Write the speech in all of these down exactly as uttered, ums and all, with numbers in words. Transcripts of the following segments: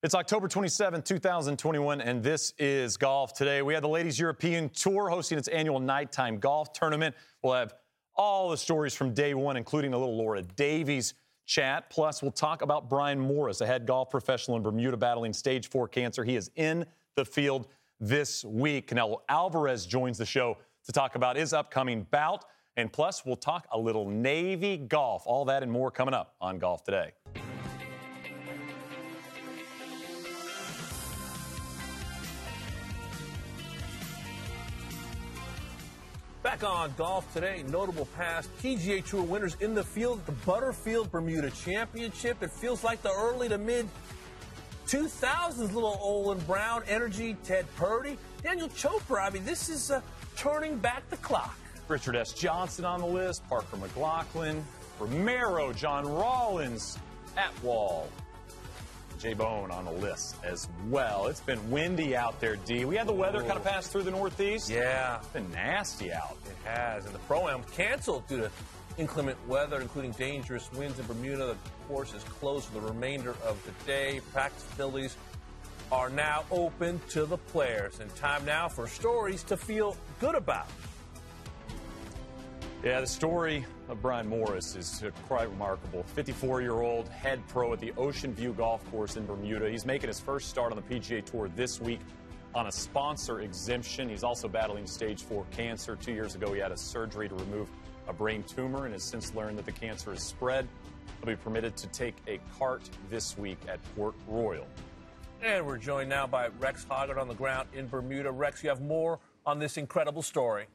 It's October twenty-seventh, two thousand twenty-one, and this is Golf Today. We have the Ladies European Tour hosting its annual nighttime golf tournament. We'll have all the stories from day one, including a little Laura Davies chat. Plus, we'll talk about Brian Morris, a head golf professional in Bermuda battling stage four cancer. He is in the field this week. Canelo Alvarez joins the show to talk about his upcoming bout. And plus, we'll talk a little Navy golf. All that and more coming up on Golf Today. Back on Golf Today, notable past P G A Tour winners in the field at the Butterfield Bermuda Championship. It feels like the early to mid two thousands, little Olin Brown, Energy, Ted Purdy, Daniel Chopra. I mean, this is uh, turning back the clock. Richard S. Johnson on the list, Parker McLaughlin, Romero, John Rollins, Atwell, Jay Bone on the list as well. It's been windy out there, D. We had the weather kind of pass through the Northeast. Yeah. It's been nasty out. It has. And the Pro-Am canceled due to inclement weather, including dangerous winds in Bermuda. The course is closed for the remainder of the day. Practice facilities are now open to the players. And time now for stories to feel good about. Yeah, the story of Brian Morris is quite remarkable. fifty-four-year-old head pro at the Ocean View Golf Course in Bermuda. He's making his first start on the P G A Tour this week on a sponsor exemption. He's also battling stage four cancer. Two years ago, he had a surgery to remove a brain tumor and has since learned that the cancer is spread. He'll be permitted to take a cart this week at Port Royal. And we're joined now by Rex Hoggard on the ground in Bermuda. Rex, you have more on this incredible story.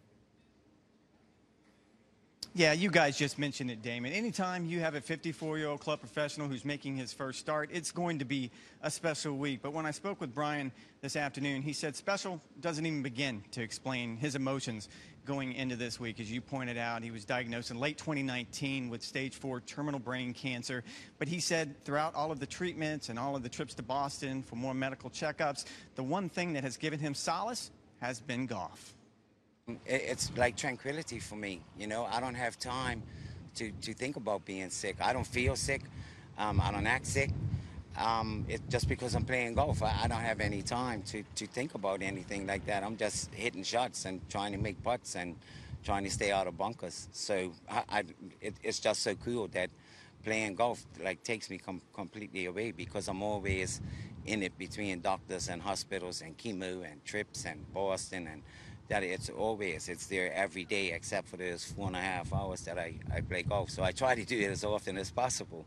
Yeah, you guys just mentioned it, Damon. Anytime you have a fifty-four-year-old club professional who's making his first start, it's going to be a special week. But when I spoke with Brian this afternoon, he said special doesn't even begin to explain his emotions going into this week. As you pointed out, he was diagnosed in late twenty nineteen with stage four terminal brain cancer. But he said throughout all of the treatments and all of the trips to Boston for more medical checkups, the one thing that has given him solace has been golf. It's like tranquility for me. You know, I don't have time to, to think about being sick. I don't feel sick. Um, I don't act sick. Um, it, just because I'm playing golf, I, I don't have any time to, to think about anything like that. I'm just hitting shots and trying to make putts and trying to stay out of bunkers. So I, I, it, it's just so cool that playing golf like takes me com completely away because I'm always in it between doctors and hospitals and chemo and trips and Boston and that it's always, it's there every day except for those four and a half hours that I, I play golf. So I try to do it as often as possible.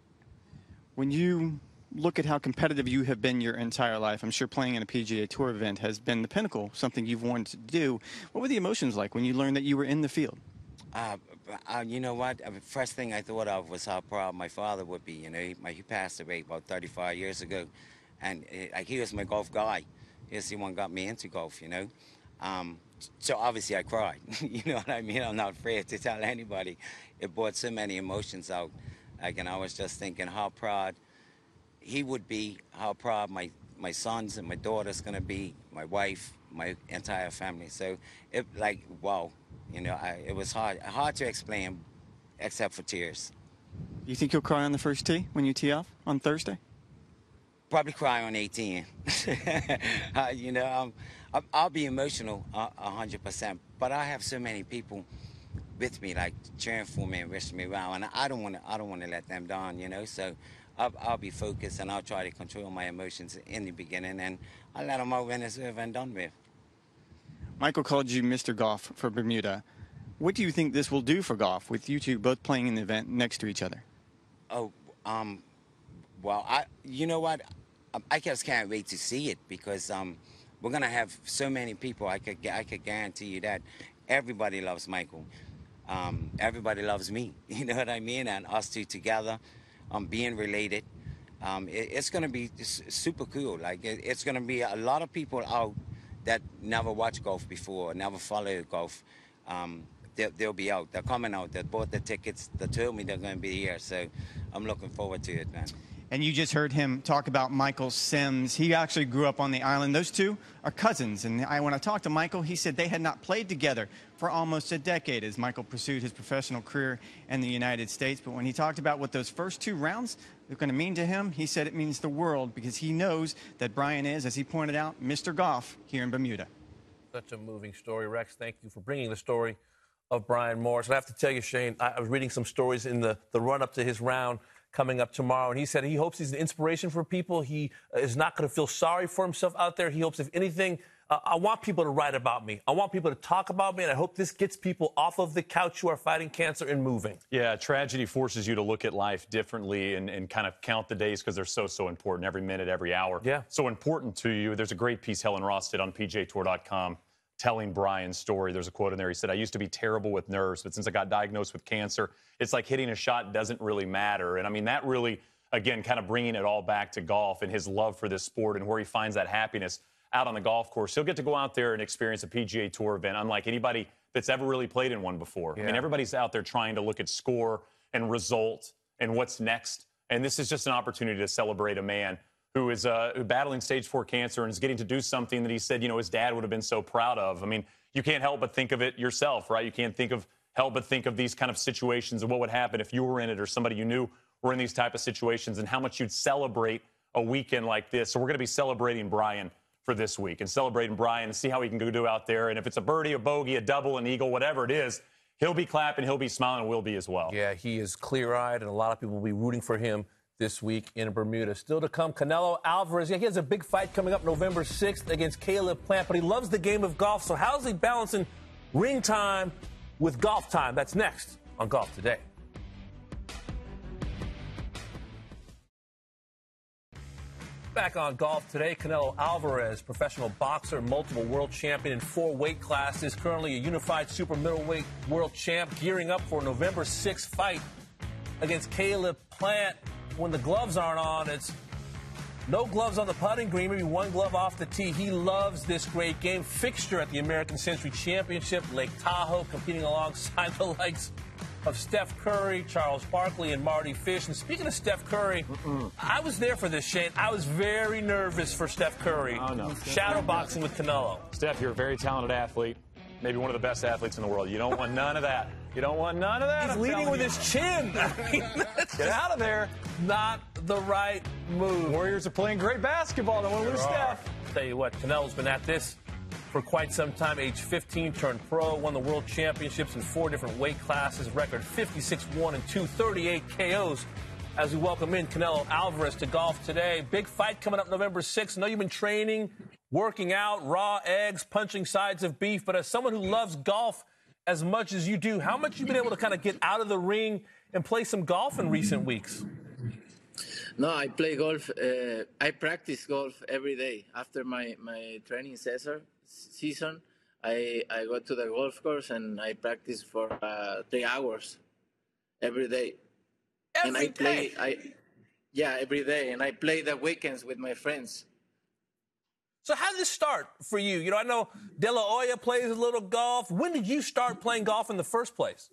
When you look at how competitive you have been your entire life, I'm sure playing in a P G A Tour event has been the pinnacle, something you've wanted to do. What were the emotions like when you learned that you were in the field? Uh, uh, you know what? The first thing I thought of was how proud my father would be. You know, he, he passed away about thirty-five years ago. And it, like, he was my golf guy. He's the one who got me into golf, you know. Um, so obviously I cried, you know what I mean? I'm not afraid to tell anybody. It brought so many emotions out. Like, and I was just thinking how proud he would be, how proud my, my sons and my daughter's gonna be, my wife, my entire family. So it like, wow, you know, I, it was hard, hard to explain except for tears. You think you'll cry on the first tee when you tee off on Thursday? Probably cry on eighteen. uh, you know, um, I'll be emotional a hundred percent, but I have so many people with me, like cheering for me and wishing me well, and I don't want to. I don't want to let them down, you know. So I'll, I'll be focused and I'll try to control my emotions in the beginning, and I'll let them out when it's over and done with. Michael called you Mister Golf for Bermuda. What do you think this will do for golf with you two both playing in the event next to each other? Oh, um. Well, I, you know what, I just can't wait to see it because um, we're gonna have so many people. I could, I could guarantee you that everybody loves Michael. Um, everybody loves me. You know what I mean? And us two together, um, being related, um, it, it's gonna be super cool. Like it, it's gonna be a lot of people out that never watched golf before, never followed golf. Um, they'll, they'll be out. They're coming out. They bought the tickets. They told me they're gonna be here. So I'm looking forward to it, man. And you just heard him talk about Michael Sims. He actually grew up on the island. Those two are cousins. And I, when I talked to Michael, he said they had not played together for almost a decade as Michael pursued his professional career in the United States. But when he talked about what those first two rounds going to mean to him? He said it means the world because he knows that Brian is, as he pointed out, Mister Golf here in Bermuda. Such a moving story, Rex. Thank you for bringing the story of Brian Morris. And I have to tell you, Shane, I was reading some stories in the, the run-up to his round coming up tomorrow, and he said he hopes he's an inspiration for people. He is not going to feel sorry for himself out there. He hopes, if anything, uh, I want people to write about me. I want people to talk about me, and I hope this gets people off of the couch who are fighting cancer and moving. Yeah, tragedy forces you to look at life differently and, and kind of count the days because they're so, so important. Every minute, every hour. Yeah. So important to you. There's a great piece Helen Ross did on P G A Tour dot com telling Brian's story. There's a quote in there. He said, I used to be terrible with nerves, but since I got diagnosed with cancer, it's like hitting a shot doesn't really matter. And I mean, that really, again, kind of bringing it all back to golf and his love for this sport and where he finds that happiness out on the golf course. He'll get to go out there and experience a P G A Tour event unlike anybody that's ever really played in one before. Yeah. I mean, everybody's out there trying to look at score and result and what's next. And this is just an opportunity to celebrate a man who is uh, battling stage four cancer and is getting to do something that he said, you know, his dad would have been so proud of. I mean, you can't help but think of it yourself, right? You can't think of help but think of these kind of situations and what would happen if you were in it or somebody you knew were in these type of situations and how much you'd celebrate a weekend like this. So we're going to be celebrating Brian for this week and celebrating Brian and see how he can go do out there. And if it's a birdie, a bogey, a double, an eagle, whatever it is, he'll be clapping, he'll be smiling, and we'll be as well. Yeah, he is clear-eyed, and a lot of people will be rooting for him this week in Bermuda. Still to come, Canelo Alvarez. Yeah, he has a big fight coming up November sixth against Caleb Plant, but he loves the game of golf. So how's he balancing ring time with golf time? That's next on Golf Today. Back on Golf Today, Canelo Alvarez, professional boxer, multiple world champion in four weight classes, currently a unified super middleweight world champ, gearing up for a November sixth fight against Caleb Plant. When the gloves aren't on, it's no gloves on the putting green, maybe one glove off the tee. He loves this great game. Fixture at the American Century Championship, Lake Tahoe, competing alongside the likes of Steph Curry, Charles Barkley, and Marty Fish. And speaking of Steph Curry, Mm-mm. I was there for this, Shane. I was very nervous for Steph Curry. Oh, no. Shadow boxing with Canelo. Steph, you're a very talented athlete, maybe one of the best athletes in the world. You don't want none of that. You don't want none of that. He's I'm leading with you. his chin. I mean, Get out of there. Not the right move. Warriors are playing great basketball. Don't want to lose Steph. Tell you what, Canelo's been at this for quite some time. Age fifteen, turned pro, won the world championships in four different weight classes. Record fifty-six one and two, thirty-eight K Os. As we welcome in Canelo Alvarez to Golf Today. Big fight coming up November sixth. I know you've been training, working out, raw eggs, punching sides of beef, but as someone who loves golf as much as you do, how much you've been able to kind of get out of the ring and play some golf in recent weeks? No, I play golf. Uh, I practice golf every day. After my, my training season, season I, I go to the golf course and I practice for uh, three hours every day. Every and I play, day? I, yeah, every day. And I play the weekends with my friends. So how did this start for you? You know, I know De La Hoya plays a little golf. When did you start playing golf in the first place?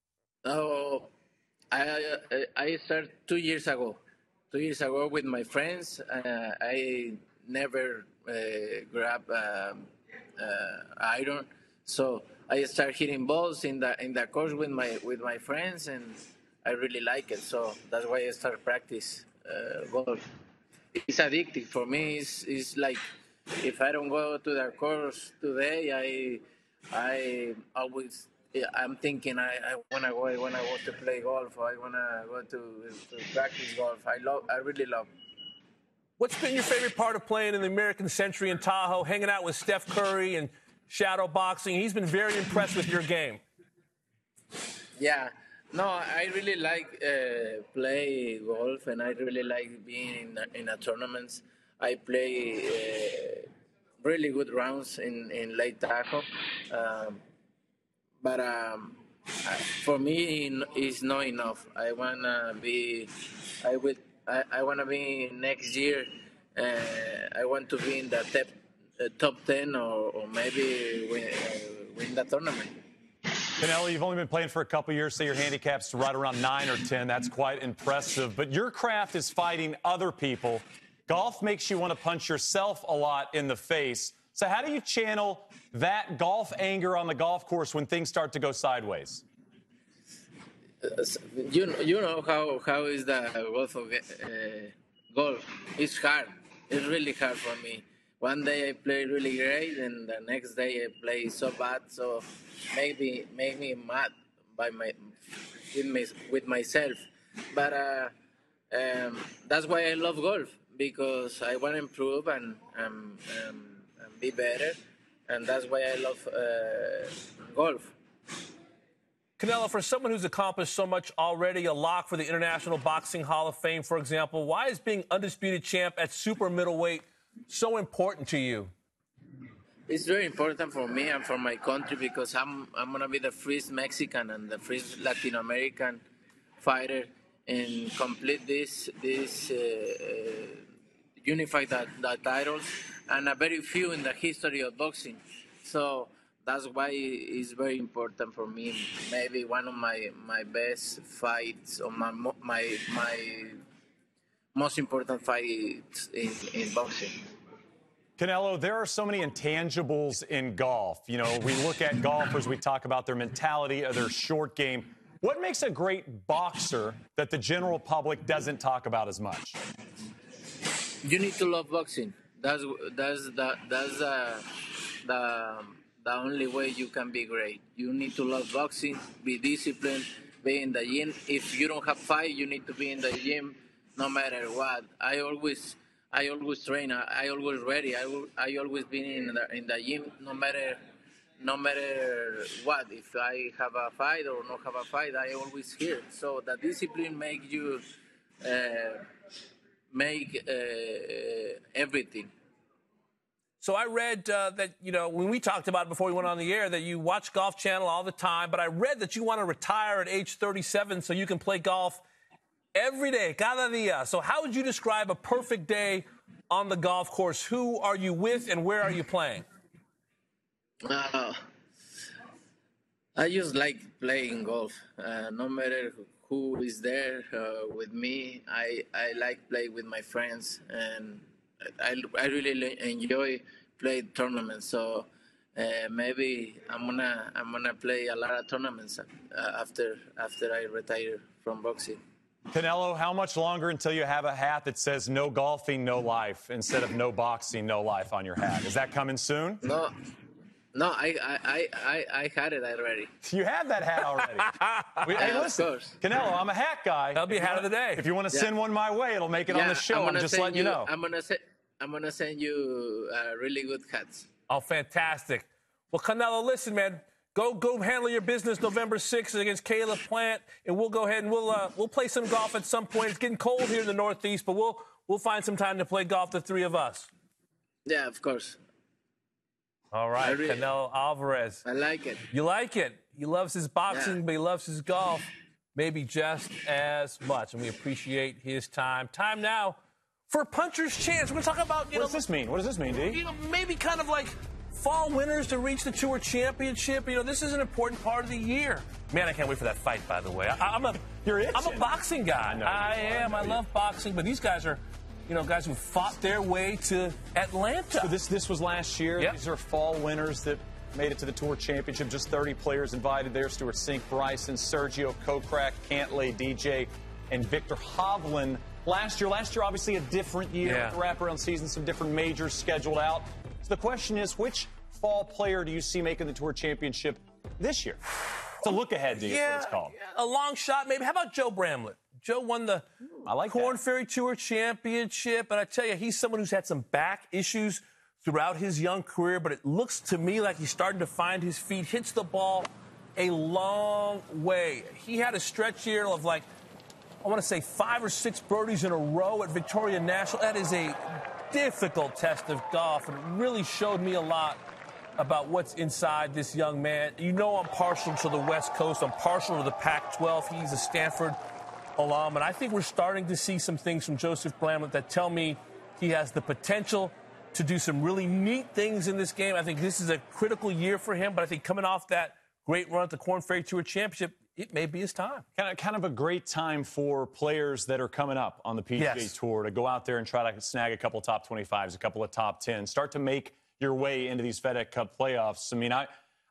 Oh, I, I, I started two years ago. Two years ago with my friends. Uh, I never uh, grab um, uh, iron, so I start hitting balls in the in the course with my with my friends, and I really like it. So that's why I start practice uh, golf. It's addictive for me. It's, it's like if I don't go to the course today, I I always I'm thinking I, I wanna go. I wanna go to play golf. Or I wanna go to, to practice golf. I love. I really love. What's been your favorite part of playing in the American Century in Tahoe, hanging out with Steph Curry and shadow boxing? He's been very impressed with your game. Yeah. No, I really like uh, play golf, and I really like being in in a tournaments. I play uh, really good rounds in in Lake Tahoe, um, but um, for me, it's not enough. I wanna be. I will. I, I wanna be next year. Uh, I want to be in the top, uh, top ten, or, or maybe win, uh, win the tournament. Canelo, you've only been playing for a couple years, so your handicap's right around nine or ten. That's quite impressive. But your craft is fighting other people. Golf makes you want to punch yourself a lot in the face. So how do you channel that golf anger on the golf course when things start to go sideways? uh, you you know how how is the golf of, uh, golf? It's hard. It's really hard for me. One day I play really great, and the next day I play so bad. So maybe make me mad by my with, my, with myself. But uh, um, that's why I love golf, because I want to improve and, um, um, and be better, and that's why I love uh, golf. Canelo, for someone who's accomplished so much already, a lock for the International Boxing Hall of Fame, for example, why is being undisputed champ at super middleweight so important to you? It's very important for me and for my country, because I'm I'm gonna be the first Mexican and the first Latin American fighter and complete this this uh, uh, unify the, the titles, and a very few in the history of boxing. So that's why it's very important for me. Maybe one of my, my best fights, or my my my most important fights in, in boxing. Canelo, there are so many intangibles in golf. You know, we look at golfers, we talk about their mentality, or their short game. What makes a great boxer that the general public doesn't talk about as much? You need to love boxing. That's that's the that's uh, the the only way you can be great. You need to love boxing, be disciplined, be in the gym. If you don't have fight, you need to be in the gym, no matter what. I always. I always train. I, I always ready. I, I always been in the in the gym, no matter no matter what. If I have a fight or not have a fight, I always here. So the discipline make you uh, make uh, everything. So I read uh, that, you know, when we talked about it before we went on the air, that you watch Golf Channel all the time. But I read that you want to retire at age thirty-seven so you can play golf every day, cada día. So how would you describe a perfect day on the golf course? Who are you with and where are you playing? Uh, I just like playing golf. Uh, no matter who is there uh, with me, I, I like play with my friends, and I, I really enjoy play tournaments. So uh, maybe I'm gonna I'm gonna play a lot of tournaments uh, after after I retire from boxing. Canelo, how much longer until you have a hat that says no golfing, no life, instead of no boxing, no life on your hat? Is that coming soon? No, no, I I, I, I had it already. You have that hat already. we, hey, Yeah, listen, of course. Canelo, I'm a hat guy. That'll be a hat of the day. If you want to Yeah. send one my way, it'll make it Yeah, on the show. I'm, gonna just send letting you know. I'm gonna send I'm gonna send you uh, really good hats. Oh, fantastic. Well, Canelo, listen, man. Go go handle your business November sixth against Caleb Plant, and we'll go ahead and we'll uh, we'll play some golf at some point. It's getting cold here in the Northeast, but we'll we'll find some time to play golf, the three of us. Yeah, of course. All right, really- Canelo Alvarez. I like it. You like it. He loves his boxing, Yeah. but he loves his golf maybe just as much, and we appreciate his time. Time now for Puncher's Chance. We're going to talk about, you What know, does this mean? What does this mean, D? you know, maybe kind of like fall winners to reach the Tour Championship. You know, this is an important part of the year. Man, I can't wait for that fight, by the way. I, I'm a, You're itching. I'm a boxing guy. I know I you are. am. I love boxing, but these guys are, you know, guys who fought their way to Atlanta. So this this was last year. Yep. These are fall winners that made it to the Tour Championship. Just thirty players invited there. Stuart Sink, Bryson, Sergio Kokrak, Cantlay, D J, and Victor Hovland. Last year, last year obviously a different year Yeah. with the wraparound season, some different majors scheduled out. So the question is, which fall player do you see making the Tour Championship this year? It's a look ahead to you, yeah, what it's called. a long shot maybe. How about Joe Bramlett? Joe won the I like Korn that. Ferry Tour Championship, and I tell you, he's someone who's had some back issues throughout his young career, but it looks to me like he's starting to find his feet, hits the ball a long way. He had a stretch here of like, I want to say five or six birdies in a row at Victoria National. That is a difficult test of golf, and it really showed me a lot about what's inside this young man. You know I'm partial to the West Coast. I'm partial to the Pac twelve. He's a Stanford alum, and I think we're starting to see some things from Joseph Bramlett that tell me he has the potential to do some really neat things in this game. I think this is a critical year for him, but I think coming off that great run at the Korn Ferry Tour Championship, it may be his time. Kind of, kind of a great time for players that are coming up on the P G A Yes. Tour to go out there and try to snag a couple top twenty-fives, a couple of top tens, start to make your way into these FedEx Cup playoffs. I mean, I,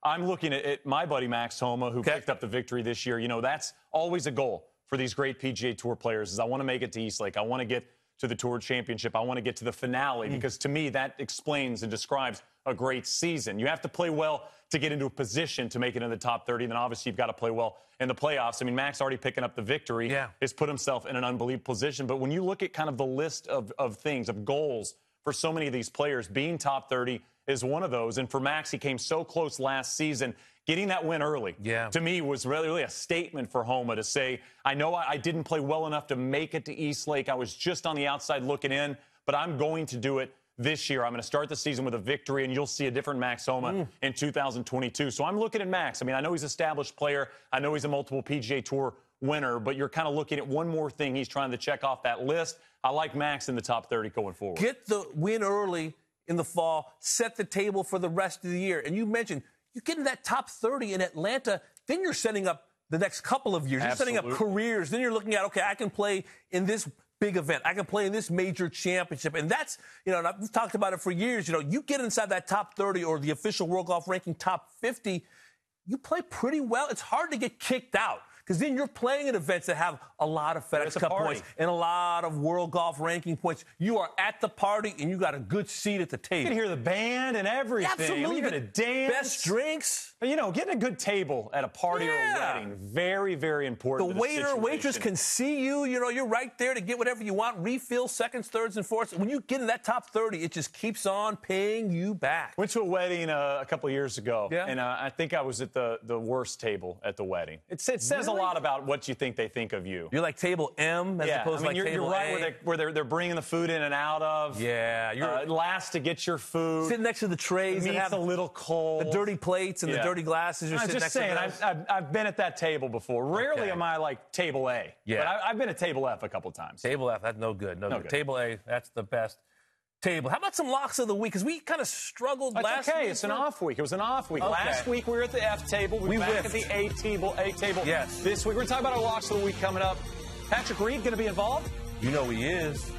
I'm looking at, at my buddy Max Homa, who okay. picked up the victory this year. You know, that's always a goal for these great P G A Tour players is I want to make it to East Lake. I want to get to the Tour Championship. I want to get to the finale mm. because to me that explains and describes a great season. You have to play well to get into a position to make it in the top thirty. And then obviously you've got to play well in the playoffs. I mean, Max already picking up the victory yeah. has put himself in an unbelievable position. But when you look at kind of the list of, of things, of goals for so many of these players, being top thirty is one of those. And for Max, he came so close last season. Getting that win early, yeah. to me, was really, really a statement for Homa to say, I know I, I didn't play well enough to make it to East Lake. I was just on the outside looking in, but I'm going to do it this year. I'm going to start the season with a victory, and you'll see a different Max Homa mm. in two thousand twenty-two. So I'm looking at Max. I mean, I know he's an established player. I know he's a multiple P G A Tour winner, but you're kind of looking at one more thing he's trying to check off that list. I like Max in the top thirty going forward. Get the win early in the fall, set the table for the rest of the year. And you mentioned, you get in that top thirty in Atlanta, then you're setting up the next couple of years. Absolutely. You're setting up careers. Then you're looking at, okay, I can play in this big event. I can play in this major championship. And that's, you know, and I've talked about it for years. You know, you get inside that top thirty or the official World Golf Ranking top fifty, you play pretty well. It's hard to get kicked out. Because then you're playing in events that have a lot of FedEx Cup points and a lot of World Golf Ranking points. You are at the party, and you got a good seat at the table. You can hear the band and everything. Absolutely. Even a dance. Best drinks. You know, getting a good table at a party yeah. or a wedding, very, very important. The waiter, waitress can see you. You know, you're right there to get whatever you want. Refill, seconds, thirds, and fourths. When you get in that top thirty, it just keeps on paying you back. Went to a wedding uh, a couple of years ago, yeah. and uh, I think I was at the, the worst table at the wedding. It, it says really? a lot about what you think they think of you. You're like table M as yeah. opposed I mean, to like you're, table you're right A. where, they, where they're, they're bringing the food in and out of. Yeah. You're uh, last to get your food. Sitting next to the trays. The meat's and have a little cold. The dirty plates and yeah. the dirty glasses. You're I'm sitting just next saying, to I've, I've, I've been at that table before. Rarely okay. am I like table A. Yeah. But I, I've been at table F a couple times. Table F, that's no good. No, no good. good. Table A, that's the best table. How about some locks of the week? Because we kind of struggled that's last okay. week. It's an off week. It was an off week. Okay. Last week we were at the F table. We, we were back whiffed. at the A table. A table. Yes. This week we're talking about our locks of the week coming up. Patrick Reed going to be involved? You know he is.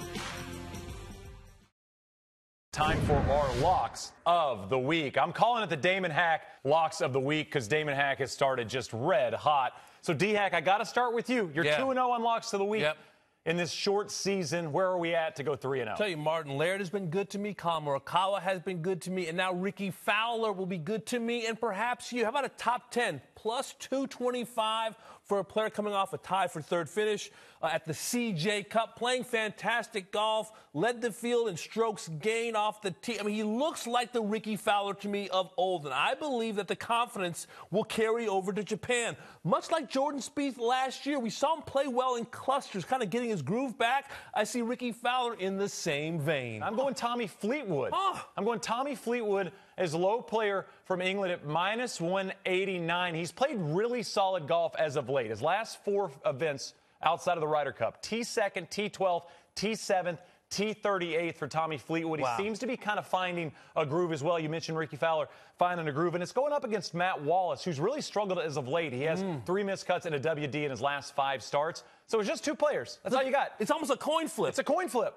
Time for our locks of the week. I'm calling it the Damon Hack locks of the week because Damon Hack has started just red hot. So, D-Hack, I got to start with you. You're yeah. two and oh on locks of the week. Yep. In this short season, where are we at to go three and oh? Tell you, Martin Laird has been good to me. Colin Morikawa has been good to me. And now Ricky Fowler will be good to me. And perhaps you. How about a top ten? Plus two twenty-five for a player coming off a tie for third finish uh, at the C J Cup. Playing fantastic golf. Led the field in strokes gained off the tee. I mean, he looks like the Ricky Fowler to me of old. And I believe that the confidence will carry over to Japan. Much like Jordan Spieth last year, we saw him play well in clusters, kind of getting his groove back. I see Ricky Fowler in the same vein. I'm going Tommy Fleetwood. Oh. I'm going Tommy Fleetwood as low player from England at minus one eighty-nine. He's played really solid golf as of late. His last four events outside of the Ryder Cup, T second, T twelfth, T seventh, T thirty-eighth for Tommy Fleetwood. Wow. He seems to be kind of finding a groove as well. You mentioned Ricky Fowler finding a groove, and it's going up against Matt Wallace, who's really struggled as of late. He has mm. three missed cuts and a W D in his last five starts. So it's just two players. That's all you got. It's almost a coin flip. It's a coin flip.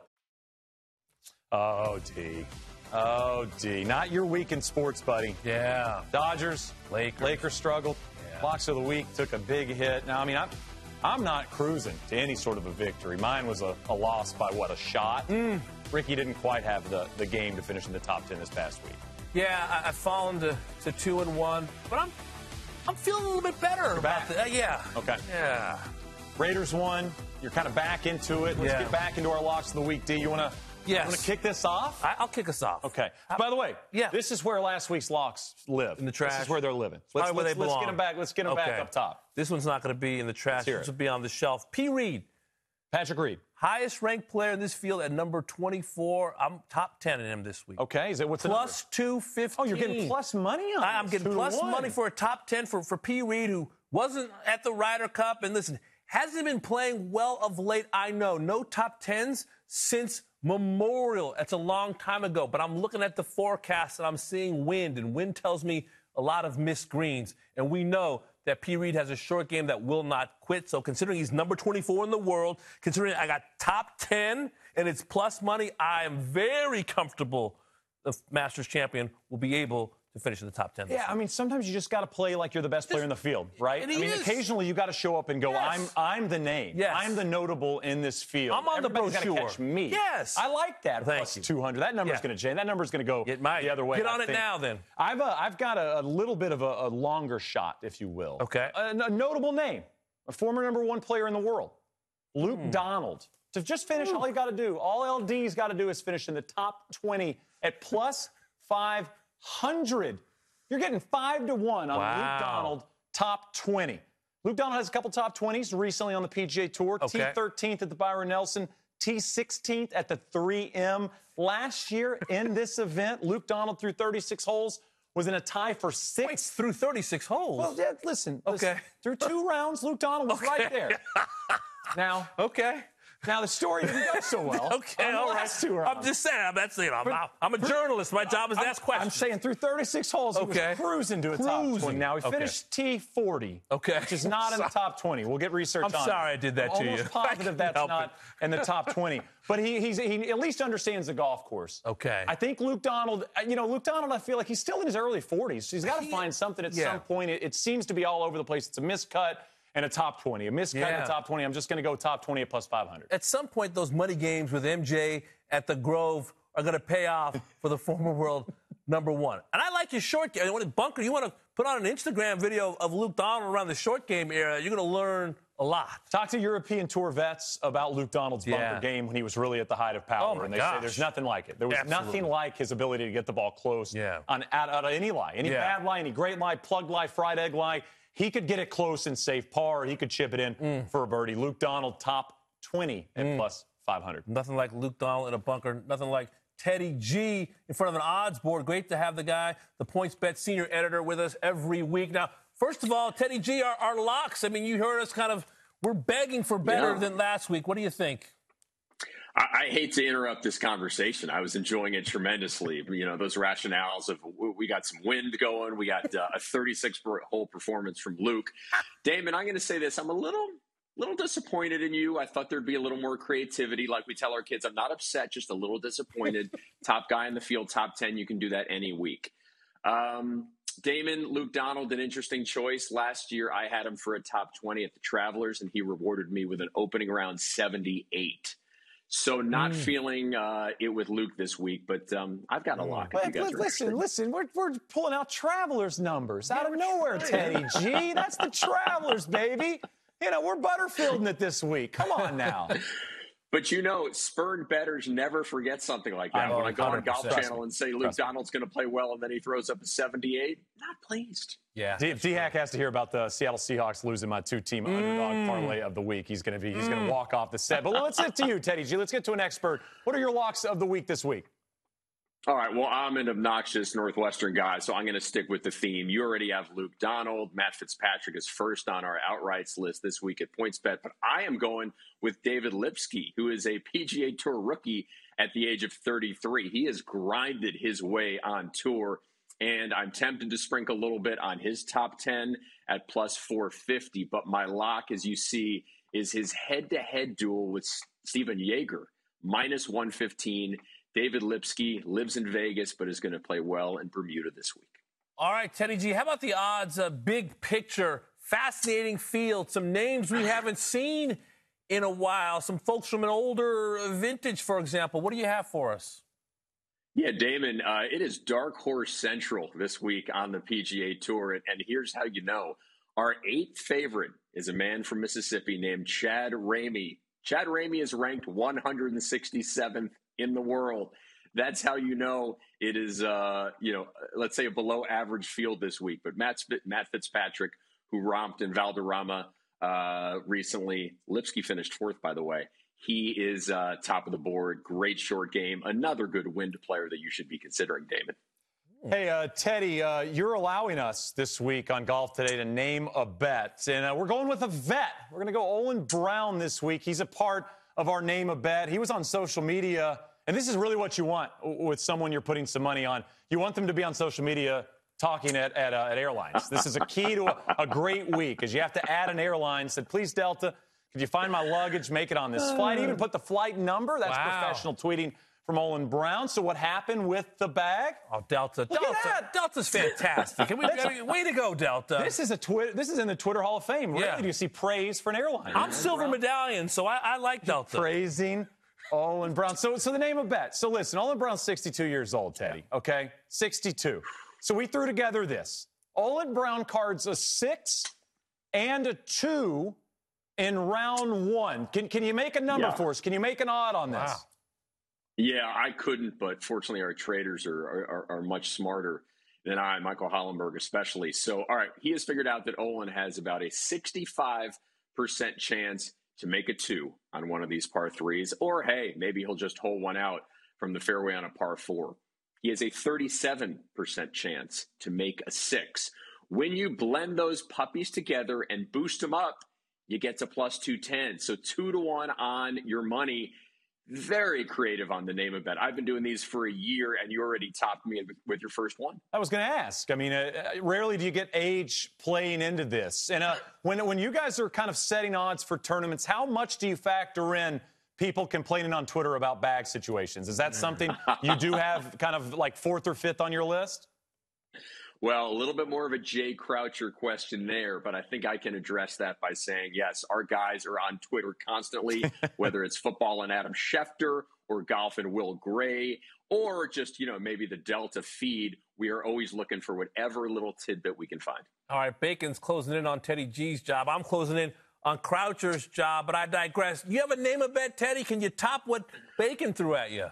Oh, D. Oh, D. Not your week in sports, buddy. Yeah. Dodgers. Lakers. Lakers struggled. Yeah. Locks of the week took a big hit. Now, I mean, I'm, I'm not cruising to any sort of a victory. Mine was a, a loss by, what, a shot? Mm. Ricky didn't quite have the, the game to finish in the top ten this past week. Yeah, I, I've fallen to, to two and one, but I'm I'm feeling a little bit better You're about back. that. Uh, yeah. Okay. Yeah. Raiders won. You're kind of back into it. Let's yeah. get back into our locks of the week. D, you want to yes. want to kick this off? I, I'll kick us off. Okay. How, By the way, yeah. this is where last week's locks live. In the trash. This is where they're living. It's Let's, where let's, they belong. let's get them back. Let's get them okay. back up top. This one's not going to be in the trash. This will be on the shelf. P. Reed. Patrick Reed. Highest ranked player in this field at number twenty-four. I'm top ten in him this week. Okay. Is it what's the plus two fifteen? Oh, you're getting plus money on I'm this. getting Two plus to one. money for a top ten for, for P. Reed, who wasn't at the Ryder Cup. And listen, hasn't been playing well of late. I know. No top tens since Memorial. That's a long time ago. But I'm looking at the forecast and I'm seeing wind. And wind tells me a lot of missed greens. And we know that P. Reed has a short game that will not quit. So considering he's number twenty-four in the world, considering I got top ten and it's plus money, I am very comfortable the Masters champion will be able to finish in the top ten. Yeah, I mean, sometimes you just got to play like you're the best player in the field, right? And I he mean, is. occasionally you got to show up and go, Yes. I'm I'm the name. Yes. I'm the notable in this field. I'm on the Everybody's brochure. gotta catch me. Yes. I like that. Thank Plus you. two hundred. That number's Yeah. going to change. That number's going to go It might. the other way. Get I on it think. now, then. I've, uh, I've got a, a little bit of a, a longer shot, if you will. Okay. A, a notable name, a former number one player in the world, Luke Hmm. Donald. To just finish, all you got to do, all L D's got to do is finish in the top twenty at plus five hundred. You're getting five to one on Wow. Luke Donald, top twenty. Luke Donald has a couple top twenties recently on the P G A Tour. Okay. T thirteenth at the Byron Nelson, T sixteenth at the three M. Last year in this event, Luke Donald through thirty-six holes was in a tie for Wait, sixth. through thirty-six holes. Well, yeah, listen, listen. Okay. Through two rounds, Luke Donald was right there. Now, okay. now the story didn't go so well. Okay, on the all right. last two rounds. I'm just saying. That's you know. I'm, I'm a journalist. My job is to I'm, ask questions. I'm saying through thirty-six holes, he Okay. was cruising to a top Cruising. twenty. Now, he Okay. finished T forty, Okay. which is not in the top twenty. We'll get research I'm on sorry it. I did that I'm to you. almost I positive couldn't that's help not in the top twenty. But he, he's, he at least understands the golf course. Okay. I think Luke Donald, you know, Luke Donald, I feel like he's still in his early forties. He's got to find something at Yeah. some point. It, it seems to be all over the place. It's a miscut and a top twenty. A miscut and Yeah. a top twenty. I'm just going to go top twenty at plus five hundred. At some point, those money games with M J at the Grove are going to pay off for the former world number one. And I like his short game. When Bunker, you want to put on an Instagram video of Luke Donald around the short game era, you're going to learn a lot. Talk to European Tour vets about Luke Donald's bunker Yeah. game when he was really at the height of power. Oh, my and they gosh. say there's nothing like it. There was Absolutely. nothing like his ability to get the ball close Yeah. on out, out of any lie. Any Yeah. bad lie, any great lie, plugged lie, fried egg lie. He could get it close and save par. Or he could chip it in Mm. for a birdie. Luke Donald, top twenty at plus five hundred. Nothing like Luke Donald in a bunker. Nothing like Teddy G in front of an odds board. Great to have the guy, the PointsBet senior editor, with us every week. Now, first of all, Teddy G, our, our locks. I mean, you heard us kind of, we're begging for better Yeah. than last week. What do you think? I, I hate to interrupt this conversation. I was enjoying it tremendously. You know, those rationales of we got some wind going. We got uh, a thirty-six hole performance from Luke. Damon, I'm going to say this. I'm a little, little disappointed in you. I thought there'd be a little more creativity. Like we tell our kids, I'm not upset, just a little disappointed. Top guy in the field, top ten. You can do that any week. Um, Damon, Luke Donald, an interesting choice. Last year, I had him for a top twenty at the Travelers, and he rewarded me with an opening round seventy-eight. So not feeling uh, it with Luke this week, but um, I've got a lock. if you But, guys but are listen, interested. listen, we're, we're pulling out Travelers numbers out of nowhere, Teddy G. That's the Travelers, baby. You know, we're Butterfielding it this week. Come on now. But you know, spurned bettors never forget something like that. I know, when I go on one hundred Golf percent. Channel and say Luke Trust me. Donald's going to play well, and then he throws up a seventy-eight, not pleased. Yeah. D- D-Hack has to hear about the Seattle Seahawks losing my two-team underdog parlay of the week. He's going to be he's going to walk off the set. But let's get to you, Teddy G. Let's get to an expert. What are your locks of the week this week? All right, well, I'm an obnoxious Northwestern guy, so I'm going to stick with the theme. You already have Luke Donald. Matt Fitzpatrick is first on our outrights list this week at PointsBet, but I am going with David Lipsky, who is a P G A Tour rookie at the age of thirty-three. He has grinded his way on tour, and I'm tempted to sprinkle a little bit on his top ten at plus four fifty, but my lock, as you see, is his head-to-head duel with Steven Jaeger, minus one fifteen. David Lipsky lives in Vegas, but is going to play well in Bermuda this week. All right, Teddy G, how about the odds? A big picture, fascinating field, some names we haven't seen in a while, some folks from an older vintage, for example. What do you have for us? Yeah, Damon, uh, it is Dark Horse Central this week on the P G A Tour, and, and here's how you know. Our eighth favorite is a man from Mississippi named Chad Ramey. Chad Ramey is ranked one hundred sixty-seventh in the world. That's how you know it is, uh, you know, let's say a below average field this week. But Matt, Matt Fitzpatrick, who romped in Valderrama uh, recently, Lipsky finished fourth, by the way. He is uh, top of the board. Great short game. Another good wind player that you should be considering, Damon. Hey, uh, Teddy, uh, you're allowing us this week on Golf Today to name a bet. And uh, we're going with a vet. We're going to go Owen Brown this week. He's a part of our name a bet. He was on social media. And this is really what you want with someone you're putting some money on. You want them to be on social media talking at, at, uh, at airlines. This is a key to a, a great week, is you have to add an airline. Said, please, Delta, could you find my luggage, make it on this flight? Even put the flight number. That's Wow. professional tweeting from Olin Brown. So what happened with the bag? Oh, Delta. Look Delta. at that. Delta's fantastic. Can we, I mean, way to go, Delta. This is a twi- This is in the Twitter Hall of Fame. Rarely Yeah. do you see praise for an airline. I'm silver Brown. medallion, so I, I like Delta. Praising Olin Brown. So, so the name of bet. So listen, Olin Brown's sixty-two years old, Teddy. Okay, sixty-two. So we threw together this. Olin Brown cards a six and a two in round one. Can can you make a number Yeah. for us? Can you make an odd on this? Wow. Yeah, I couldn't, but fortunately our traders are, are, are much smarter than I, Michael Hollenberg especially. So, all right, he has figured out that Olin has about a sixty-five percent chance to make a two on one of these par threes, or hey, maybe he'll just hole one out from the fairway on a par four. He has a thirty-seven percent chance to make a six. When you blend those puppies together and boost them up, you get to plus two ten. So two to one on your money. Very creative on the name of bet. I've been doing these for a year, and you already topped me with your first one. I was going to ask. I mean, uh, rarely do you get age playing into this. And uh, when when you guys are kind of setting odds for tournaments, how much do you factor in people complaining on Twitter about bag situations? Is that something you do have kind of like fourth or fifth on your list? Well, a little bit more of a Jay Croucher question there, but I think I can address that by saying, yes, our guys are on Twitter constantly, whether it's football and Adam Schefter or golf and Will Gray, or just, you know, maybe the Delta feed. We are always looking for whatever little tidbit we can find. All right, Bacon's closing in on Teddy G's job. I'm closing in on Croucher's job, but I digress. You have a name a bet, Teddy? Can you top what Bacon threw at you?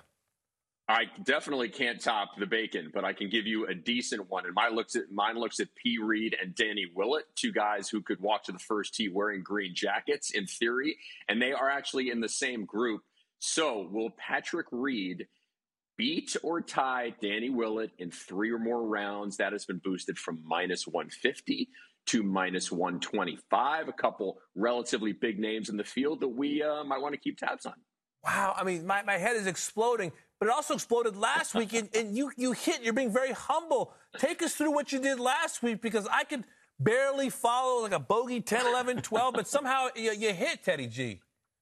I definitely can't top the Bacon, but I can give you a decent one. And mine looks at mine looks at P. Reed and Danny Willett, two guys who could walk to the first tee wearing green jackets in theory, and they are actually in the same group. So will Patrick Reed beat or tie Danny Willett in three or more rounds? That has been boosted from minus one fifty to minus one twenty-five. A couple relatively big names in the field that we uh, might want to keep tabs on. Wow, I mean, my, my head is exploding, but it also exploded last week, and, and you, you hit. You're being very humble. Take us through what you did last week, because I could barely follow like a bogey ten, eleven, twelve, but somehow you, you hit, Teddy G.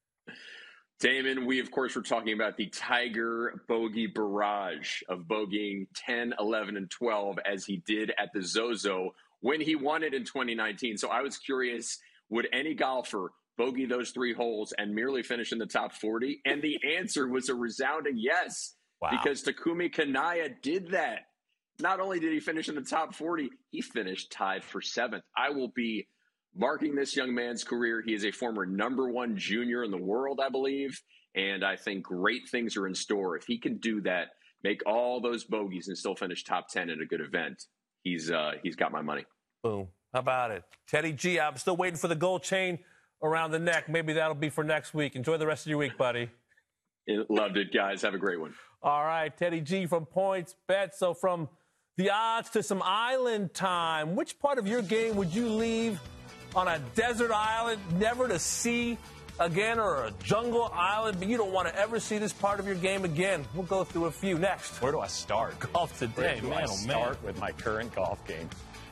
Damon, we, of course, were talking about the Tiger bogey barrage of bogeying ten, eleven, and twelve as he did at the Zozo when he won it in twenty nineteen. So I was curious, would any golfer bogey those three holes and merely finish in the top forty? And the answer was a resounding yes, wow. Because Takumi Kanaya did that. Not only did he finish in the top forty, he finished tied for seventh. I will be marking this young man's career. He is a former number one junior in the world, I believe, and I think great things are in store. If he can do that, make all those bogeys and still finish top ten at a good event, he's uh, he's got my money. Boom. How about it? Teddy G, I'm still waiting for the gold chain around the neck. Maybe that'll be for next week. Enjoy the rest of your week, buddy. Loved it, guys. Have a great one. All right, Teddy G from Points Bet. So from the odds to some island time, which part of your game would you leave on a desert island, never to see again, or a jungle island, but you don't want to ever see this part of your game again? We'll go through a few next. Where do I start? Golf Today. Where do man, I oh, start man. with my current golf game?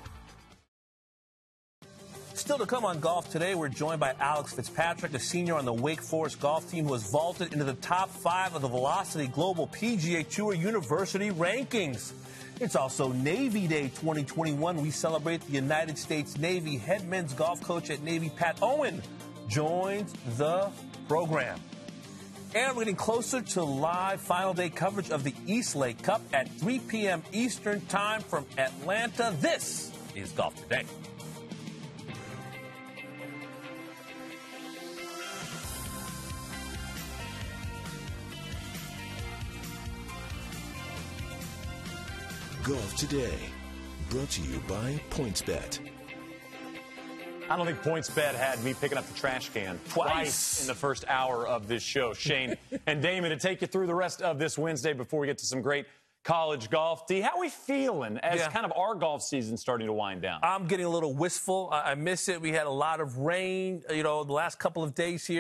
Still to come on Golf Today, we're joined by Alex Fitzpatrick, a senior on the Wake Forest golf team who has vaulted into the top five of the Velocity Global P G A Tour University rankings. It's also Navy Day twenty twenty-one. We celebrate the United States Navy. Head men's golf coach at Navy, Pat Owen, joins the program. And we're getting closer to live final day coverage of the East Lake Cup at three p.m. Eastern Time from Atlanta. This is Golf Today. Golf Today, brought to you by PointsBet. I don't think PointsBet had me picking up the trash can twice, twice in the first hour of this show. Shane and Damon, to take you through the rest of this Wednesday before we get to some great college golf. D, how are we feeling as yeah. kind of our golf season starting to wind down? I'm getting a little wistful. I, I miss it. We had a lot of rain, you know, the last couple of days here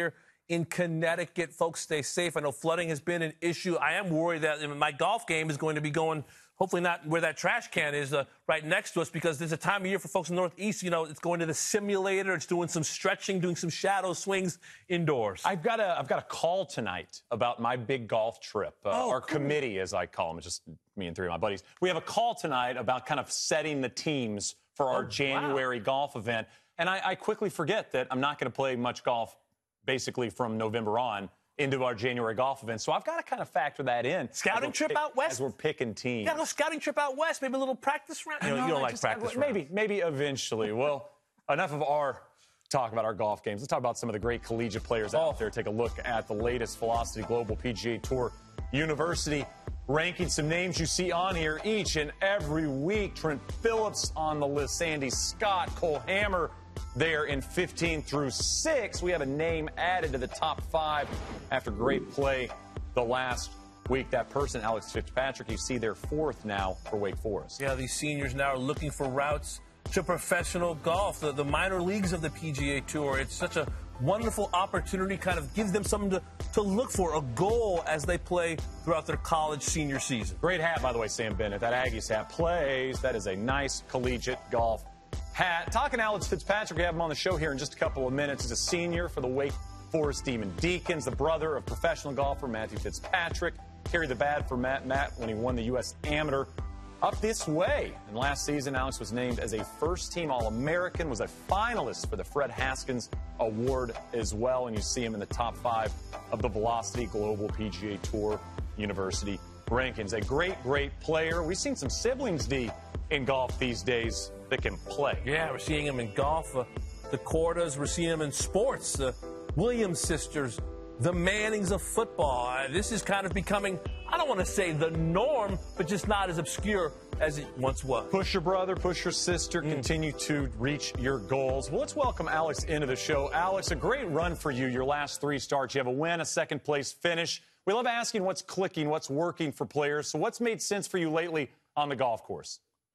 in Connecticut. Folks, stay safe. I know flooding has been an issue. I am worried that my golf game is going to be going, hopefully not where that trash can is, uh, right next to us, because there's a time of year for folks in the Northeast, you know, it's going to the simulator, it's doing some stretching, doing some shadow swings indoors. I've got a, I've got a call tonight about my big golf trip. Uh, Oh, our cool. committee, as I call them, it's just me and three of my buddies. We have a call tonight about kind of setting the teams for our Oh, January golf event. And I, I quickly forget that I'm not going to play much golf basically from November on into our January golf event. So I've got to kind of factor that in. Scouting as we're trip pick- out west? As we're picking teams. You got a little scouting trip out west, maybe a little practice round. You, know, No, you don't I like just- practice I- rounds. Maybe, maybe eventually. Well, enough of our talk about our golf games. Let's talk about some of the great collegiate players Oh. out there. Take a look at the latest Velocity Global P G A Tour University ranking. Some names you see on here each and every week. Trent Phillips on the list. Sandy Scott, Cole Hammer there in fifteen through six. We have a name added to the top five after great play the last week. That person, Alex Fitzpatrick, you see there fourth now for Wake Forest. Yeah, these seniors now are looking for routes to professional golf, the, the minor leagues of the P G A Tour. It's such a wonderful opportunity, kind of gives them something to, to look for, a goal as they play throughout their college senior season. Great hat, by the way, Sam Bennett. That Aggies hat plays. That is a nice collegiate golf hat. Talking to Alex Fitzpatrick, we have him on the show here in just a couple of minutes. He's a senior for the Wake Forest Demon Deacons, the brother of professional golfer Matthew Fitzpatrick. Carried the bat for Matt Matt when he won the U S Amateur up this way. And last season, Alex was named as a first-team All-American, was a finalist for the Fred Haskins Award as well. And you see him in the top five of the Velocity Global P G A Tour University rankings. A great, great player. We've seen some siblings, D, in golf these days that can play. Yeah, we're seeing him in golf, uh, the Cordas. We're seeing him in sports, the Williams sisters, the Mannings of football. Uh, this is kind of becoming, I don't want to say the norm, but just not as obscure as it once was. Push your brother, push your sister, Mm. continue to reach your goals. Well, let's welcome Alex into the show. Alex, a great run for you, your last three starts. You have a win, a second place finish. We love asking what's clicking, what's working for players. So what's made sense for you lately on the golf course?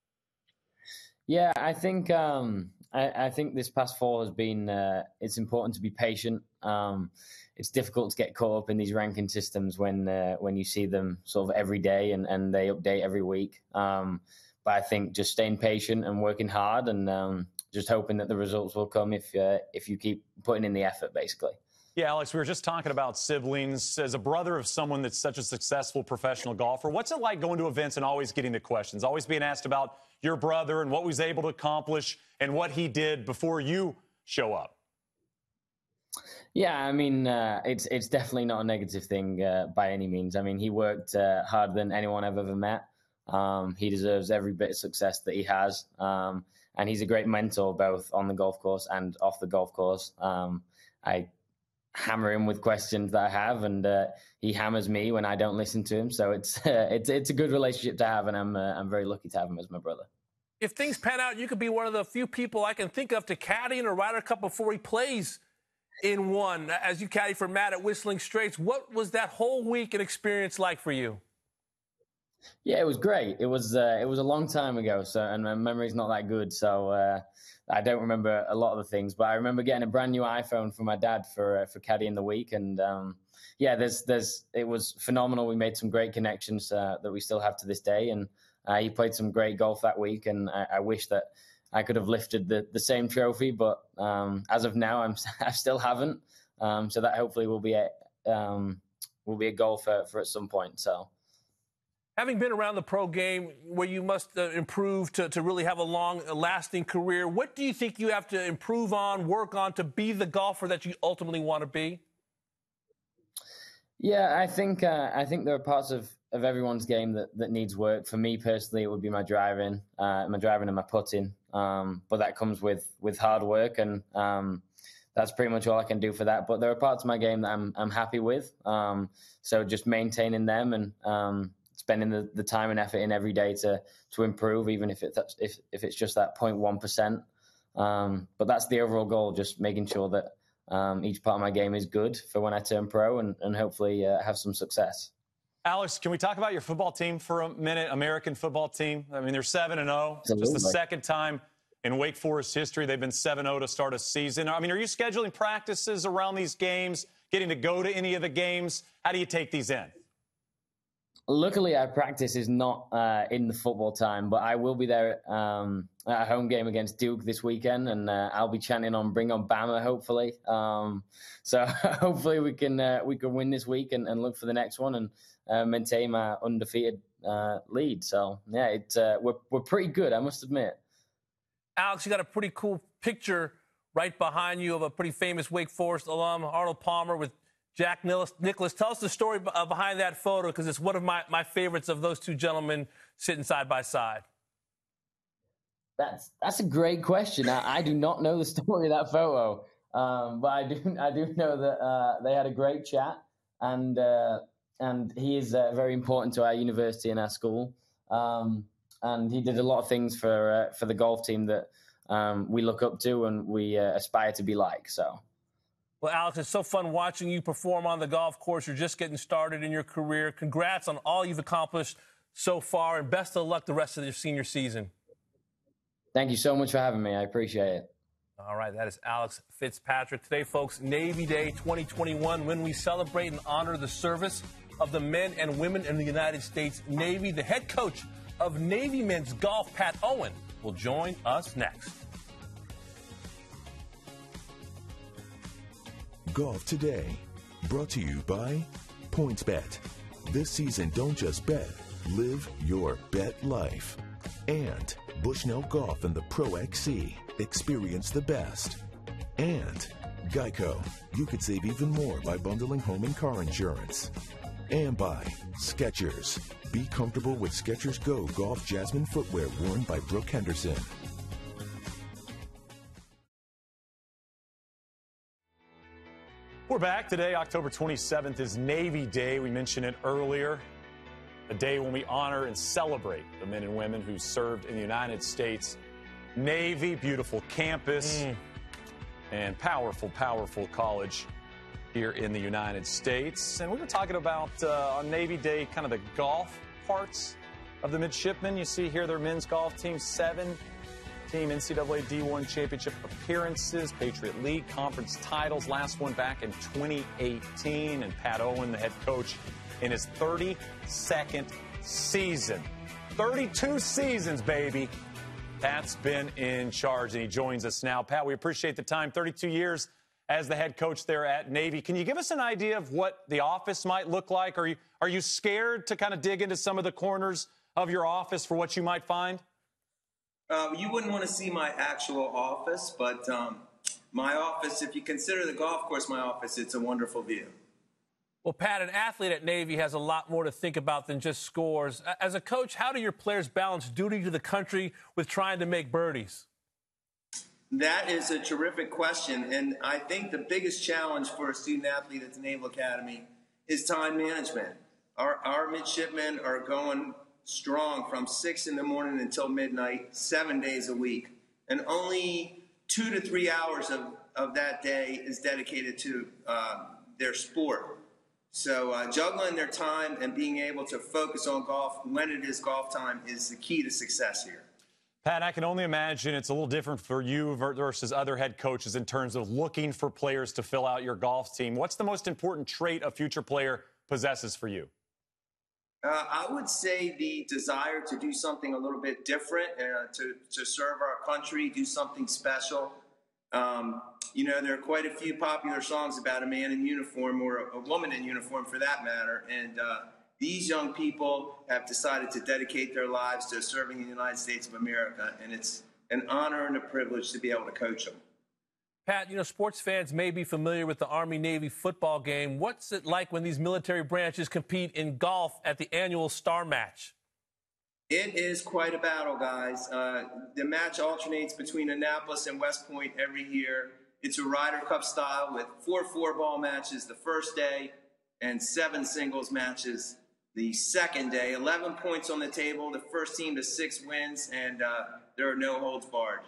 Yeah, I think um, I, I think this past fall has been. Uh, it's important to be patient. Um, it's difficult to get caught up in these ranking systems when uh, when you see them sort of every day and, and they update every week. Um, but I think just staying patient and working hard and um, just hoping that the results will come if uh, if you keep putting in the effort, basically. Yeah, Alex, we were just talking about siblings. As a brother of someone that's such a successful professional golfer, what's it like going to events and always getting the questions, always being asked about your brother and what he was able to accomplish and what he did before you show up? Yeah, I mean, uh, it's it's definitely not a negative thing uh, by any means. I mean, he worked uh, harder than anyone I've ever met. Um, he deserves every bit of success that he has. Um, and he's a great mentor, both on the golf course and off the golf course. Um, I hammer him with questions that I have, and uh, he hammers me when I don't listen to him. So it's uh, it's it's a good relationship to have, and I'm uh, I'm very lucky to have him as my brother. If things pan out, you could be one of the few people I can think of to caddy in a Ryder Cup before he plays in one. As you caddy for Matt at Whistling Straits, what was that whole week and experience like for you? Yeah, it was great. It was uh, it was a long time ago, so and my memory's not that good, so uh, I don't remember a lot of the things. But I remember getting a brand new iPhone from my dad for uh, for caddying the week, and um, yeah, there's there's it was phenomenal. We made some great connections uh, that we still have to this day, and uh, he played some great golf that week. And I, I wish that I could have lifted the, the same trophy, but um, as of now, I'm I still haven't. Um, so that hopefully will be a um, will be a goal for, for at some point. So. Having been around the pro game where you must uh, improve to, to really have a long, uh, lasting career, what do you think you have to improve on, work on to be the golfer that you ultimately want to be? Yeah, I think uh, I think there are parts of, of everyone's game that, that needs work. For me personally, it would be my driving, uh, my driving and my putting. Um, but that comes with, with hard work, and um, that's pretty much all I can do for that. But there are parts of my game that I'm I'm happy with. Um, so just maintaining them and um, spending the, the time and effort in every day to to improve, even if it's if if it's just that zero point one percent. Um, but that's the overall goal, just making sure that um, each part of my game is good for when I turn pro, and, and hopefully uh, have some success. Alex, can we talk about your football team for a minute? American football team. I mean, they're seven and zero. Just the second time in Wake Forest history they've been seven and zero to start a season. I mean, are you scheduling practices around these games? getting to go to any of the games? How do you take these in? Luckily, our practice is not uh, in the football time, but I will be there um, at a home game against Duke this weekend, and uh, I'll be chanting on "Bring on Bama," hopefully. Um, so hopefully we can uh, we can win this week and, and look for the next one and uh, maintain our undefeated uh, lead. So yeah, it's uh, we're we're pretty good, I must admit. Alex, you got a pretty cool picture right behind you of a pretty famous Wake Forest alum, Arnold Palmer, with Jack Nicklaus. Tell us the story behind that photo, because it's one of my, my favorites of those two gentlemen sitting side by side. That's that's a great question. I, I do not know the story of that photo, um, but I do I do know that uh, they had a great chat, and uh, and he is uh, very important to our university and our school. Um, and he did a lot of things for uh, for the golf team that um, we look up to and we uh, aspire to be like. So. Well, Alex, it's so fun watching you perform on the golf course. You're just getting started in your career. Congrats on all you've accomplished so far, and best of luck the rest of your senior season. Thank you so much for having me. I appreciate it. All right, that is Alex Fitzpatrick. Today, folks, Navy Day twenty twenty-one, when we celebrate and honor the service of the men and women in the United States Navy. The head coach of Navy men's golf, Pat Owen, will join us next. Golf Today, brought to you by PointsBet. This season, don't just bet, live your bet life. And Bushnell Golf and the Pro X C, experience the best. And Geico, you could save even more by bundling home and car insurance. And by Skechers, be comfortable with Skechers Go Golf Jasmine footwear worn by Brooke Henderson. We're back today. October twenty-seventh is Navy Day. We mentioned it earlier. A day when we honor and celebrate the men and women who served in the United States Navy. Beautiful campus mm. and powerful, powerful college here in the United States. And we were talking about uh, on Navy Day kind of the golf parts of the midshipmen. You see here their men's golf team, seven team N C double A D one championship appearances, Patriot League conference titles, last one back in twenty eighteen, and Pat Owen, the head coach, in his thirty-second season. thirty-two seasons, baby. Pat's been in charge, and he joins us now. Pat, we appreciate the time. thirty-two years as the head coach there at Navy. Can you give us an idea of what the office might look like? Are you, are you scared to kind of dig into some of the corners of your office for what you might find? Um, you wouldn't want to see my actual office, but um, my office, if you consider the golf course my office, it's a wonderful view. Well, Pat, an athlete at Navy has a lot more to think about than just scores. As a coach, how do your players balance duty to the country with trying to make birdies? That is a terrific question, and I think the biggest challenge for a student athlete at the Naval Academy is time management. Our, our midshipmen are going strong from six in the morning until midnight, seven days a week. And only two to three hours of, of that day is dedicated to uh, their sport. So uh, juggling their time and being able to focus on golf when it is golf time is the key to success here. Pat, I can only imagine it's a little different for you versus other head coaches in terms of looking for players to fill out your golf team. What's the most important trait a future player possesses for you? Uh, I would say the desire to do something a little bit different, uh, to, to serve our country, do something special. Um, you know, there are quite a few popular songs about a man in uniform, or a, a woman in uniform for that matter. And uh, these young people have decided to dedicate their lives to serving in the United States of America. And it's an honor and a privilege to be able to coach them. Pat, you know, sports fans may be familiar with the Army-Navy football game. What's it like when these military branches compete in golf at the annual Star Match? It is quite a battle, guys. Uh, the match alternates between Annapolis and West Point every year. It's a Ryder Cup style with four four-ball matches the first day and seven singles matches the second day. eleven points on the table, the first team to six wins, and uh, there are no holds barred.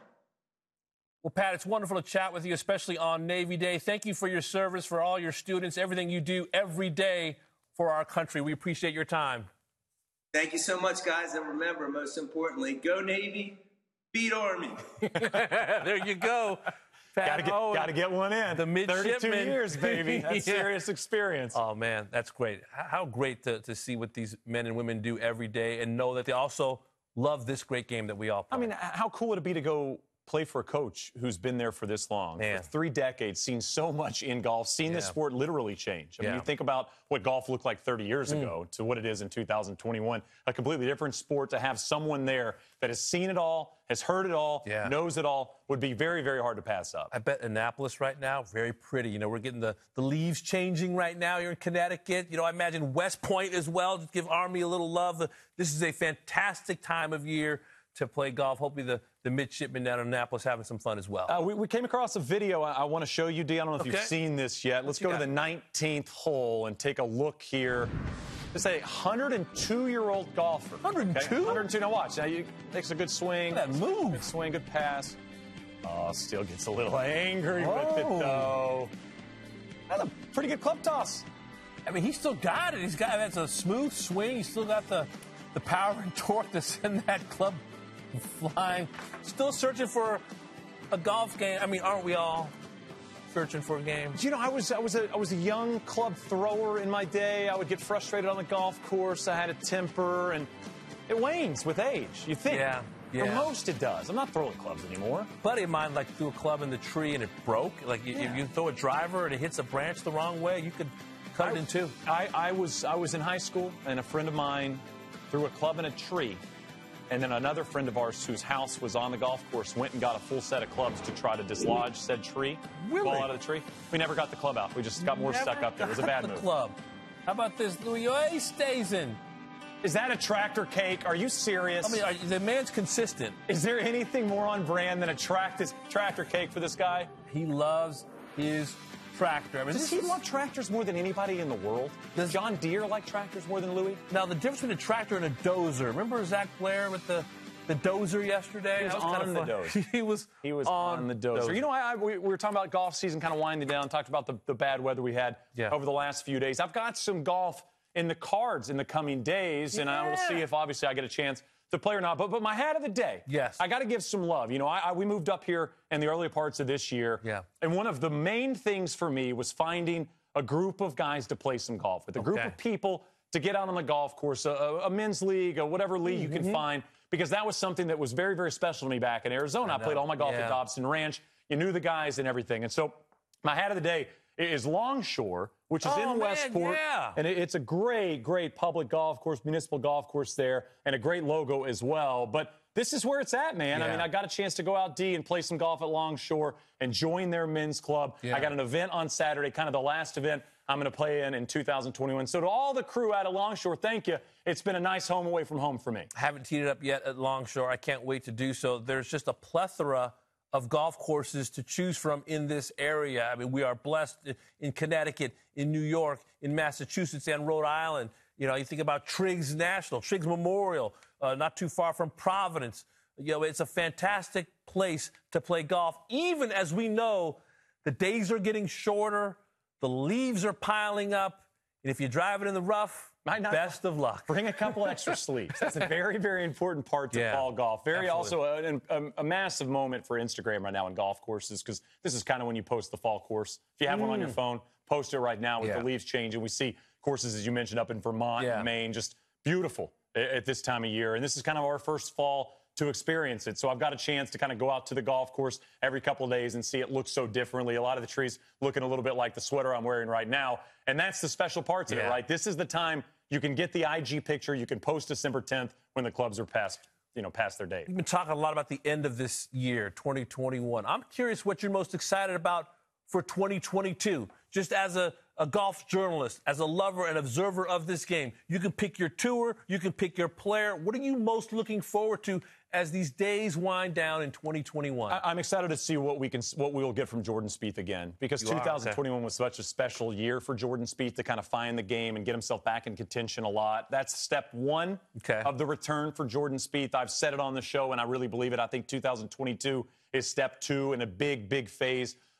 Well, Pat, it's wonderful to chat with you, especially on Navy Day. Thank you for your service, for all your students, everything you do every day for our country. We appreciate your time. Thank you so much, guys. And remember, most importantly, go Navy, beat Army. There you go. Got to get, Owen, gotta get one in. The midshipman. thirty-two years, baby. That's Yeah. serious experience. Oh, man, that's great. H- How great to, to see what these men and women do every day and know that they also love this great game that we all play. I mean, how cool would it be to go play for a coach who's been there for this long, Man. for three decades, seen so much in golf, seen this Yeah. sport literally change. I mean, Yeah. you think about what golf looked like thirty years Mm. ago to what it is in two thousand twenty-one, a completely different sport. To have someone there that has seen it all, has heard it all, Yeah. knows it all, would be very, very hard to pass up. I bet Annapolis right now, very pretty. You know, we're getting the, the leaves changing right now. You're in Connecticut. You know, I imagine West Point as well. Just give Army a little love. This is a fantastic time of year to play golf. Hopefully the, the midshipmen down in Annapolis having some fun as well. Uh, we, we came across a video I, I want to show you, D. I don't know if Okay. you've seen this yet. Let's you go to got? the nineteenth hole and take a look here. This is a one hundred two-year-old golfer. one hundred two? Okay? one hundred two. Now watch. Now you makes a good swing. Look at that move. Good swing, good pass. Oh, still gets a little angry with it, Oh. though. That's a pretty good club toss. I mean, he still got it. He's got that's a smooth swing. He's still got the, the power and torque to send that club flying. Still searching for a golf game. I mean, aren't we all searching for a game? You know, I was I was a I was a young club thrower in my day. I would get frustrated on the golf course. I had a temper, and it wanes with age. You think? Yeah, For yeah. most, it does. I'm not throwing clubs anymore. A buddy of mine like threw a club in the tree and it broke. Like you, Yeah. if you throw a driver and it hits a branch the wrong way, you could cut it in two. I, I was I was in high school, and a friend of mine threw a club in a tree, and then another friend of ours whose house was on the golf course went and got a full set of clubs to try to dislodge said tree, Really? fall out of the tree. We never got the club out. We just got more Never stuck up there. It was a got bad the move. club. How about this, Louis? Oh, he stays in. Is that a tractor cake? Are you serious? I mean, are, the man's consistent. Is there anything more on brand than a tractor tractor cake for this guy? He loves his tractor. I mean, Does this he is- love tractors more than anybody in the world? Does John Deere like tractors more than Louis? Now, the difference between a tractor and a dozer. Remember Zach Blair with the, the dozer yesterday? He was That on kinda the fun. dozer. he was He was on, the dozer. You know, I, I, we, we were talking about golf season kind of winding down, talked about the, the bad weather we had Yeah. over the last few days. I've got some golf in the cards in the coming days, and I will see if obviously I get a chance to play or not. But but my hat of the day. Yes. I got to give some love. You know, I, I we moved up here in the early parts of this year. Yeah. And one of the main things for me was finding a group of guys to play some golf with, a group Okay. of people to get out on the golf course, a, a, a men's league, or whatever league you Mm-hmm. can find, because that was something that was very, very special to me back in Arizona. I, know. played all my golf Yeah. at Dobson Ranch. You knew the guys and everything. And so my hat of the day is Longshore, which is Oh, in man, Westport. yeah. And it- it's a great, great public golf course, municipal golf course there, and a great logo as well. But this is where it's at, man. I Yeah. mean, I got a chance to go out, D, and play some golf at Longshore and join their men's club. Yeah. I got an event on Saturday, kind of the last event I'm going to play in in two thousand twenty-one. So to all the crew out of Longshore, thank you. It's been a nice home away from home for me. haven't teed it up yet at Longshore. I can't wait to do so. There's just a plethora of golf courses to choose from in this area. I mean, we are blessed in Connecticut, in New York, in Massachusetts, and Rhode Island. You know, you think about Triggs National, Triggs Memorial, uh, not too far from Providence. You know, it's a fantastic place to play golf, even as we know the days are getting shorter, the leaves are piling up, and if you drive it in the rough, Might not- best of luck. Bring a couple extra sleeves. That's a very, very important part to Yeah, fall golf. Very absolutely. also a, a, a massive moment for Instagram right now in golf courses, because this is kind of when you post the fall course. If you have one on your phone, post it right now with Mm. Yeah. the leaves changing. We see courses, as you mentioned, up in Vermont Yeah. and Maine, just beautiful a- at this time of year. And this is kind of our first fall to experience it. So I've got a chance to kind of go out to the golf course every couple of days and see it look so differently. A lot of the trees looking a little bit like the sweater I'm wearing right now. And that's the special parts of it, Yeah. right? This is the time you can get the I G picture. You can post December tenth when the clubs are past, you know, past their date. We've been talking a lot about the end of this year, twenty twenty-one. I'm curious what you're most excited about for twenty twenty-two. Just as a, a golf journalist, as a lover and observer of this game, you can pick your tour, you can pick your player. What are you most looking forward to as these days wind down in twenty twenty-one? I, I'm excited to see what we can, what we will get from Jordan Spieth again, because You are, twenty twenty-one was such a special year for Jordan Spieth to kind of find the game and get himself back in contention a lot. That's step one Okay. of the return for Jordan Spieth. I've said it on the show, and I really believe it. I think two thousand twenty-two is step two in a big, big phase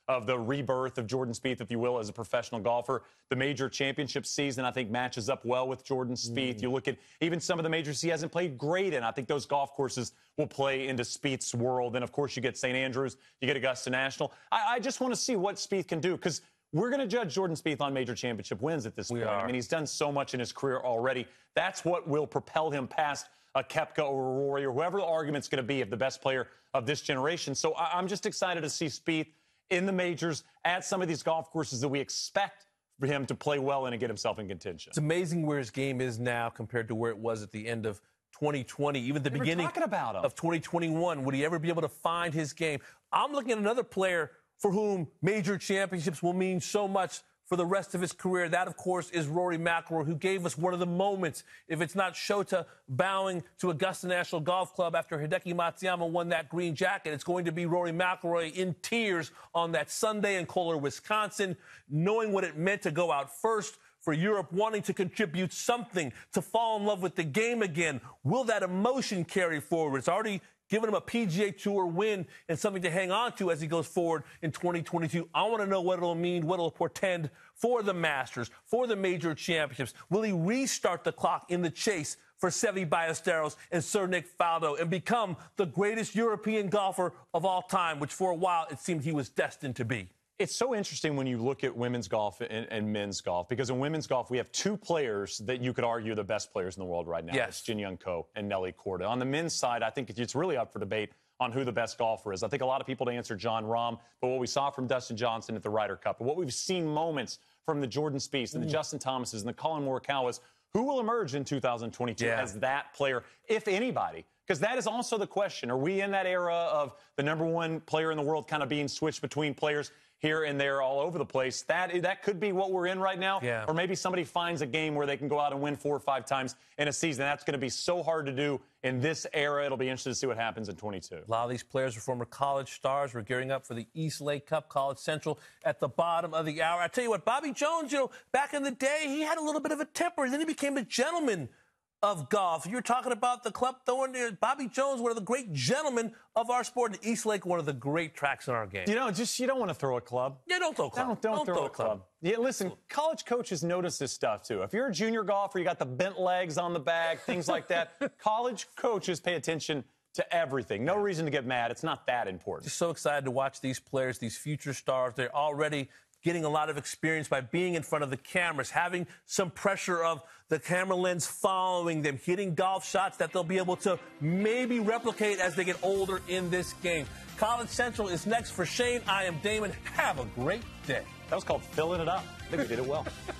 of the rebirth of Jordan Spieth, if you will, as a professional golfer. The major championship season, I think, matches up well with Jordan Spieth. Mm. You look at even some of the majors he hasn't played great in. I think those golf courses will play into Spieth's world. And, of course, you get Saint Andrews, you get Augusta National. I, I just want to see what Spieth can do, because we're going to judge Jordan Spieth on major championship wins at this we point. Are. I mean, he's done so much in his career already. That's what will propel him past a Koepka or a Rory or whoever the argument's going to be of the best player of this generation. So I, I'm just excited to see Spieth in the majors at some of these golf courses that we expect for him to play well in and get himself in contention. It's amazing where his game is now compared to where it was at the end of twenty twenty, even the they beginning were talking about him. of twenty twenty-one. Would he ever be able to find his game? I'm looking at another player for whom major championships will mean so much for the rest of his career. That, of course, is Rory McIlroy, who gave us one of the moments, if it's not Shota bowing to Augusta National Golf Club after Hideki Matsuyama won that green jacket, it's going to be Rory McIlroy in tears on that Sunday in Kohler, Wisconsin, knowing what it meant to go out first, for Europe wanting to contribute something, to fall in love with the game again. Will that emotion carry forward? It's already given him a P G A Tour win and something to hang on to as he goes forward in twenty twenty-two. I want to know what it'll mean, what it'll portend for the Masters, for the major championships. Will he restart the clock in the chase for Seve Ballesteros and Sir Nick Faldo and become the greatest European golfer of all time, which for a while it seemed he was destined to be? It's so interesting when you look at women's golf and, and men's golf, because in women's golf, we have two players that you could argue are the best players in the world right now. Yes. It's Jin Young Ko and Nelly Korda. On the men's side, I think it's really up for debate on who the best golfer is. I think a lot of people to answer Jon Rahm, but what we saw from Dustin Johnson at the Ryder Cup, and what we've seen moments from the Jordan Spieths and the mm. Justin Thomases and the Colin Morikawas, who will emerge in two thousand twenty-two yeah. as that player, if anybody? Because that is also the question. Are we in that era of the number one player in the world kind of being switched between players here and there all over the place? That that could be what we're in right now. Yeah. Or maybe somebody finds a game where they can go out and win four or five times in a season. That's going to be so hard to do in this era. It'll be interesting to see what happens in twenty-two. A lot of these players are former college stars. We're gearing up for the East Lake Cup, College Central at the bottom of the hour. I tell you what, Bobby Jones, you know, back in the day, he had a little bit of a temper. Then he became a gentleman of golf. You're talking about the club throwing there. Bobby Jones, one of the great gentlemen of our sport. And East Lake, one of the great tracks in our game. You know, just you don't want to throw a club. Yeah, don't throw a club. Don't, don't, don't throw, throw a club. club. Yeah, listen, college coaches notice this stuff, too. If you're a junior golfer, you got the bent legs on the bag, things like that. College coaches pay attention to everything. No reason to get mad. It's not that important. Just so excited to watch these players, these future stars. They're already getting a lot of experience by being in front of the cameras, having some pressure of the camera lens following them, hitting golf shots that they'll be able to maybe replicate as they get older in this game. College Central is next for Shane. I am Damon. Have a great day. That was called filling it up. I think we did it well.